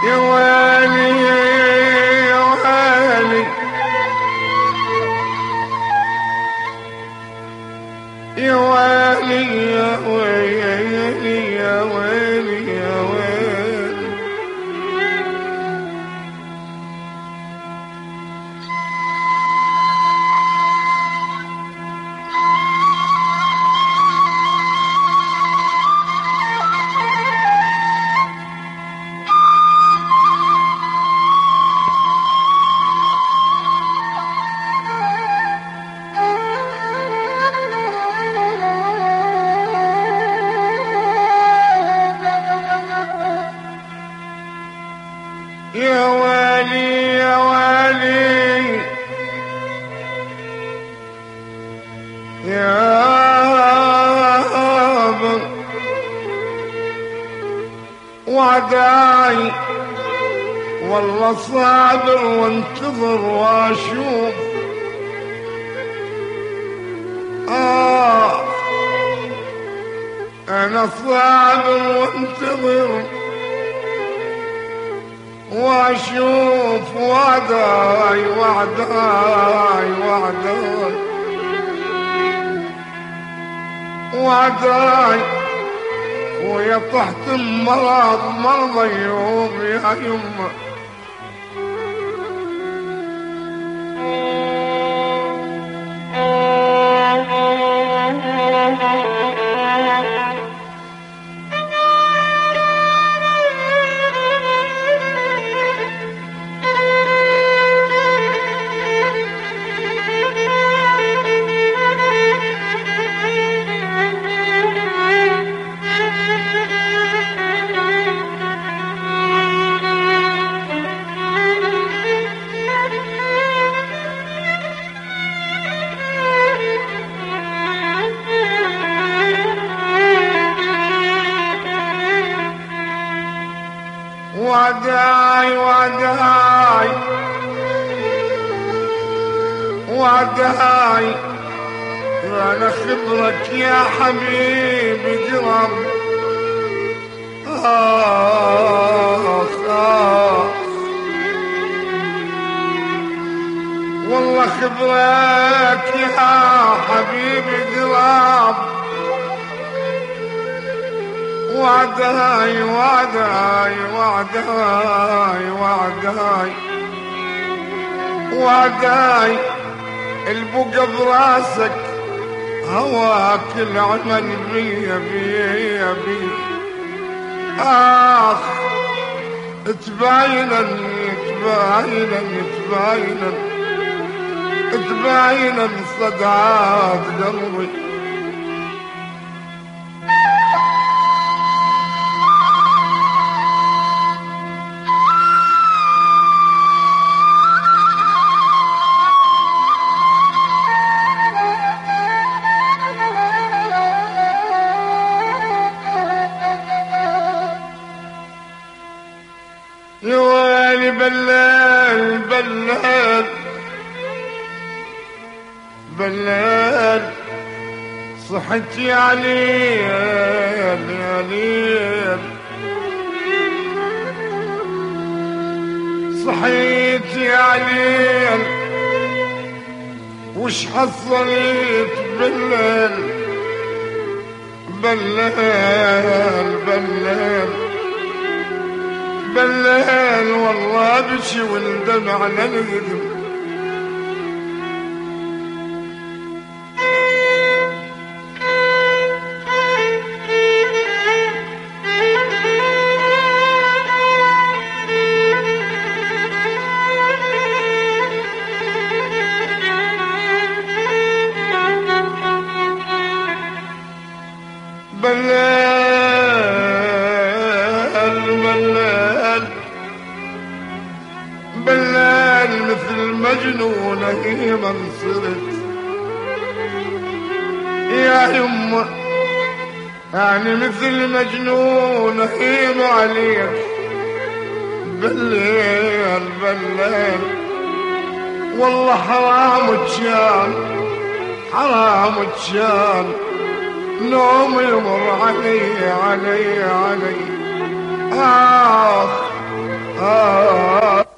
يا ويلي يا ويلي يا ويلي يا ويلي يا ويلي يا ويلي يا ويلي يا ويلي يا وعداي والله صابر وانتظر واشوف انا صابر وانتظر واشوف وعداي وعداي وعداي وعداي ويا طحت مرض يوم يا يمه وعداي وعداي وعداي انا خبرك يا حبيبي قرب والله خبرك يا حبيبي قرب وعداي وعداي وعداي وعداي وعداي البقى براسك هواك العمل بيا بيا بيا تباينا تباينا تباينا تباينا صدعات قلبي يا ويلي بلال بلال بلال صحت يا ليل يا ليل صحيت يا ليل وش حصلت بلال بلال بلال بلال والله بشي والدمع للقدم بلال مثل مجنونة هي من صرت يا يمه يعني مثل مجنونة هي عليك بلال بلال والله حرام تشان حرام تشان نوم يمر علي علي علي آه